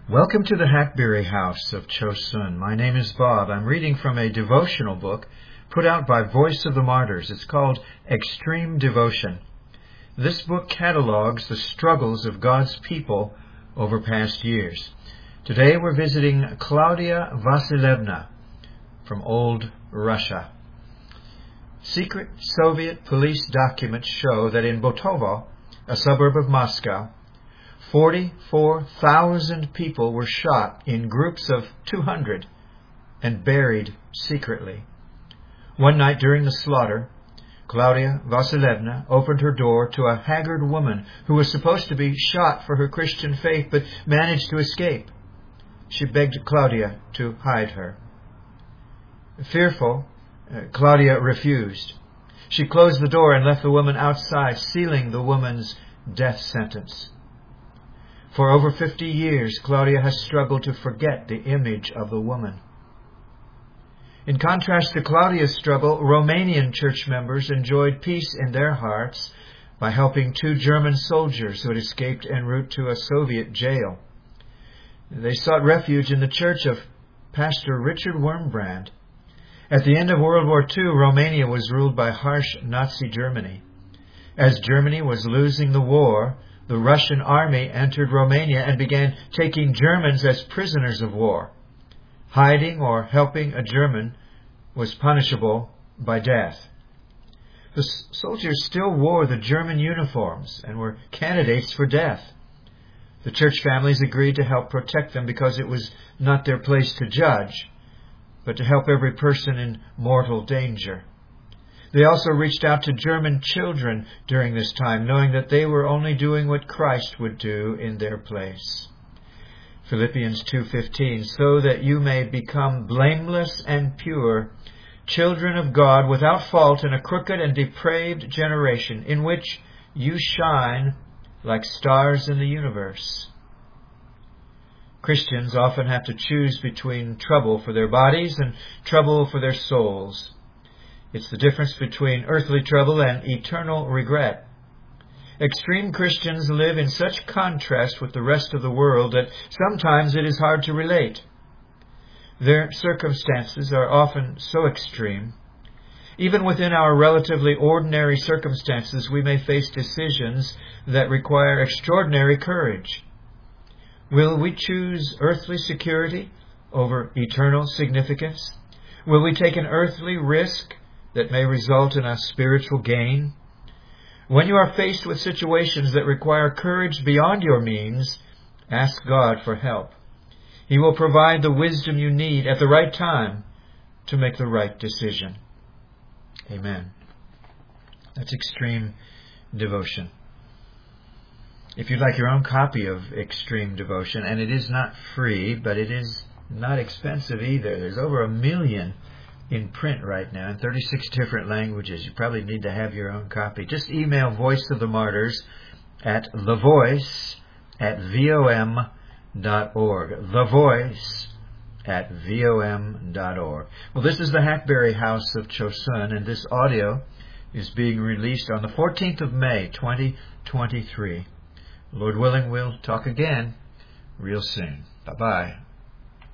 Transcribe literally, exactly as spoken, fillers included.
Welcome to the Hackberry House of Chosun. My name is Bob. I'm reading from a devotional book put out by Voice of the Martyrs. It's called Extreme Devotion. This book catalogs the struggles of God's people over past years. Today we're visiting Claudia Vasilevna from old Russia. Secret Soviet police documents show that in Botovo, a suburb of Moscow, forty-four thousand people were shot in groups of two hundred and buried secretly. One night during the slaughter, Claudia Vasilevna opened her door to a haggard woman who was supposed to be shot for her Christian faith but managed to escape. She begged Claudia to hide her. Fearful, uh, Claudia refused. She closed the door and left the woman outside, sealing the woman's death sentence. For over fifty years, Claudia has struggled to forget the image of the woman. In contrast to Claudia's struggle, Romanian church members enjoyed peace in their hearts by helping two German soldiers who had escaped en route to a Soviet jail. They sought refuge in the church of Pastor Richard Wurmbrand. At the end of World War Two, Romania was ruled by harsh Nazi Germany. As Germany was losing the war, the Russian army entered Romania and began taking Germans as prisoners of war. Hiding or helping a German was punishable by death. The soldiers still wore the German uniforms and were candidates for death. The church families agreed to help protect them because it was not their place to judge, but to help every person in mortal danger. They also reached out to German children during this time, knowing that they were only doing what Christ would do in their place. Philippians two fifteen, so that you may become blameless and pure, children of God without fault in a crooked and depraved generation, in which you shine like stars in the universe. Christians often have to choose between trouble for their bodies and trouble for their souls. It's the difference between earthly trouble and eternal regret. Extreme Christians live in such contrast with the rest of the world that sometimes it is hard to relate. Their circumstances are often so extreme. Even within our relatively ordinary circumstances, we may face decisions that require extraordinary courage. Will we choose earthly security over eternal significance? Will we take an earthly risk that may result in a spiritual gain? When you are faced with situations that require courage beyond your means, ask God for help. He will provide the wisdom you need at the right time to make the right decision. Amen. That's Extreme Devotion. If you'd like your own copy of Extreme Devotion, and it is not free, but it is not expensive either. There's over a million in print right now in thirty-six different languages. You probably need to have your own copy. Just email Voice of the Martyrs at thevoice at vom dot org. thevoice at vom dot org. Well, this is the Hackberry House of Chosun, and this audio is being released on the fourteenth of May, twenty twenty-three. Lord willing, we'll talk again real soon. Bye-bye.